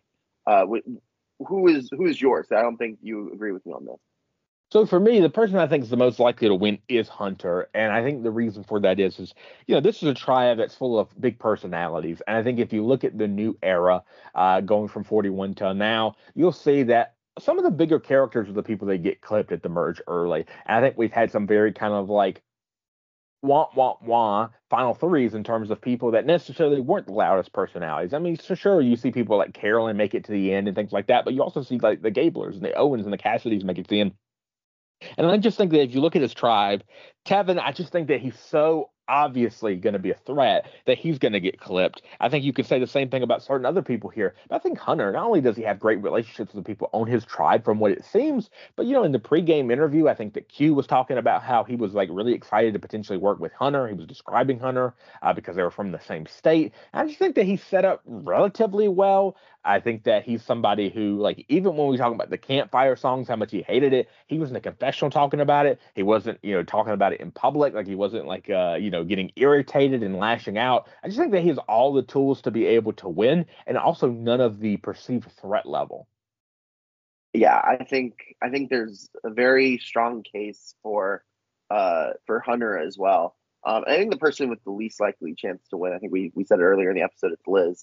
Who is yours? I don't think you agree with me on this. So for me, the person I think is the most likely to win is Hunter, and I think the reason for that is this is a triad that's full of big personalities, and I think if you look at the new era, going from 41 to now, you'll see that some of the bigger characters are the people that get clipped at the merge early, and I think we've had some very kind of like wah wah wah final threes in terms of people that necessarily weren't the loudest personalities. I mean, for sure you see people like Carolyn make it to the end and things like that, but you also see like the Gablers and the Owens and the Cassidys make it to the end. And I just think that if you look at his tribe, Tevin, I just think that he's so obviously going to be a threat that he's going to get clipped. I think you could say the same thing about certain other people here. But I think Hunter, not only does he have great relationships with the people on his tribe from what it seems, but in the pregame interview, I think that Q was talking about how he was like really excited to potentially work with Hunter. He was describing Hunter because they were from the same state. I just think that he's set up relatively well. I think that he's somebody who, like, even when we talk about the campfire songs, how much he hated it, he was in the confessional talking about it. He wasn't, talking about it in public. Like, he wasn't, like, getting irritated and lashing out. I just think that he has all the tools to be able to win and also none of the perceived threat level. Yeah, I think there's a very strong case for Hunter as well. I think the person with the least likely chance to win, I think we said it earlier in the episode, it's Liz.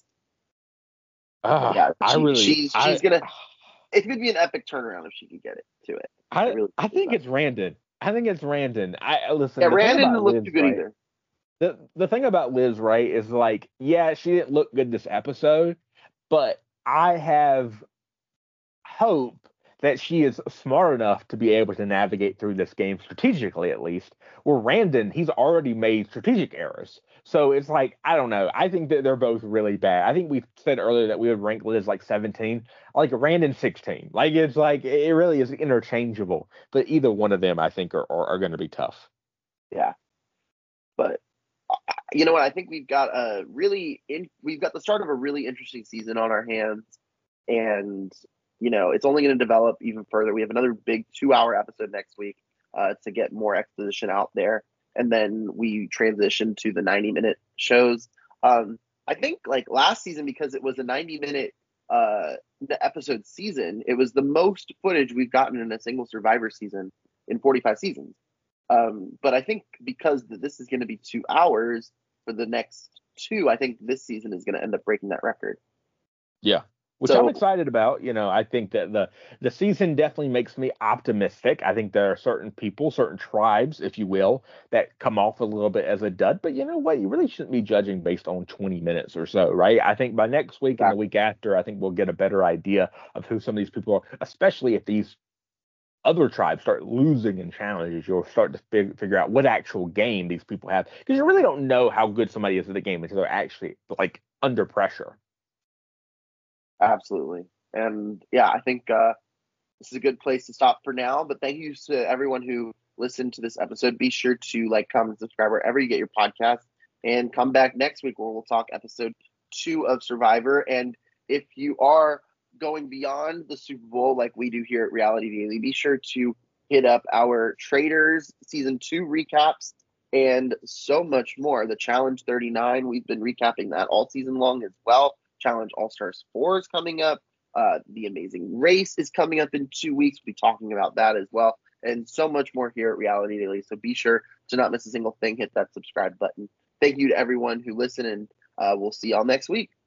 Yeah, I really, she's gonna. It could be an epic turnaround if she could get it to it. I really I believe think that. it's Randon. I think it's Randon. I listen. Yeah, The thing Randon about didn't look Liz, too good right? either. The thing about Liz, right, is like, yeah, she didn't look good this episode, but I have hope that she is smart enough to be able to navigate through this game strategically, at least. Where Randon, he's already made strategic errors. So it's like, I don't know. I think that they're both really bad. I think we said earlier that we would rank Liz like 17, like Randon 16. Like, it's like, it really is interchangeable. But either one of them, I think, are going to be tough. Yeah, but you know what? I think we've got the start of a really interesting season on our hands, and it's only going to develop even further. We have another big 2-hour episode next week to get more exposition out there, and then we transition to the 90-minute shows. I think like last season, because it was a 90-minute episode season, it was the most footage we've gotten in a single Survivor season in 45 seasons. But I think because this is going to be 2 hours for the next two, I think this season is going to end up breaking that record. Yeah. Which I'm So excited about. I think that the season definitely makes me optimistic. I think there are certain people, certain tribes, if you will, that come off a little bit as a dud. But you know what? You really shouldn't be judging based on 20 minutes or so, right? I think by next week and the exactly. week after, I think we'll get a better idea of who some of these people are, especially if these other tribes start losing in challenges. You'll start to figure out what actual game these people have, because you really don't know how good somebody is at the game until they're actually like under pressure. Absolutely. And yeah, I think this is a good place to stop for now. But thank you to everyone who listen to this episode. Be sure to like, comment, subscribe wherever you get your podcast, and come back next week where we'll talk episode 2 of Survivor. And if you are going beyond the Super Bowl like we do here at Reality Daily, be sure to hit up our Traitors season 2 recaps and so much more. The Challenge 39, we've been recapping that all season long as well. Challenge All-Stars 4 is coming up. The Amazing Race is coming up in 2 weeks. We'll be talking about that as well. And so much more here at Reality Daily. So be sure to not miss a single thing. Hit that subscribe button. Thank you to everyone who listened, and we'll see y'all next week.